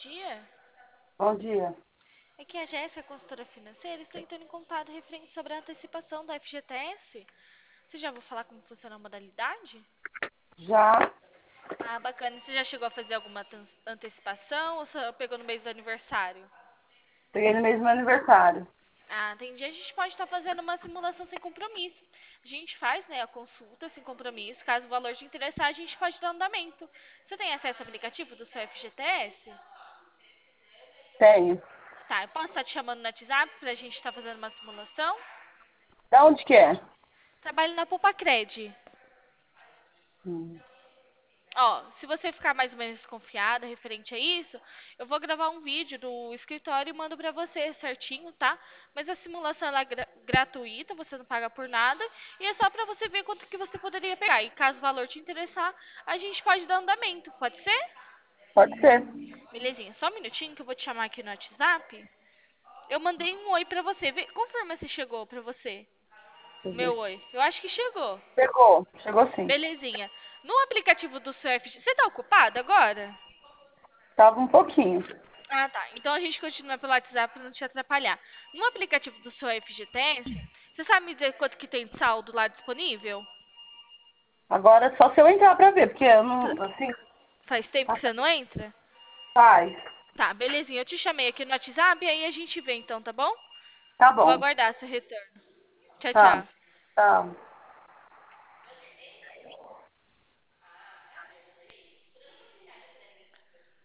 dia. Bom dia. É que a Jéssica, consultora financeira, está entrando em contato referente sobre a antecipação do FGTS. Você já ouviu falar como funciona a modalidade? Já Ah, bacana. Você já chegou a fazer alguma antecipação ou só pegou no mês do aniversário? peguei no mesmo aniversário. Ah, entendi. A gente pode estar fazendo uma simulação sem compromisso. A gente faz, né, a consulta sem compromisso. Caso o valor te interessar, a gente pode dar andamento. Você tem acesso ao aplicativo do seu FGTS? Tenho. Tá, eu posso estar te chamando no WhatsApp pra gente estar fazendo uma simulação? Da onde que é? Trabalho na Popacred. Hum, Ó, se você ficar mais ou menos desconfiada referente a isso, eu vou gravar um vídeo do escritório e mando pra você certinho, tá? Mas a simulação ela é gratuita, você não paga por nada e é só pra você ver quanto que você poderia pegar. E caso o valor te interessar, a gente pode dar andamento, pode ser? Pode ser. Belezinha, só um minutinho que eu vou te chamar aqui no WhatsApp. Eu mandei um oi pra você. Confirma se chegou pra você. Deixa eu Meu ver. oi. Eu acho que chegou. Chegou sim. Belezinha. No aplicativo do Surf, você tá ocupado agora? Tava um pouquinho. Ah, tá. Então a gente continua pelo WhatsApp para não te atrapalhar. No aplicativo do seu FGTS, você sabe me dizer quanto que tem de saldo lá disponível? Agora só se eu entrar pra ver, porque eu Fa- não, assim, Faz tempo que você não entra? faz. Tá, belezinha. Eu te chamei aqui no WhatsApp e aí a gente vê então, tá bom? Tá Vou bom. aguardar seu retorno. Tchau, Tá. tchau. Tá.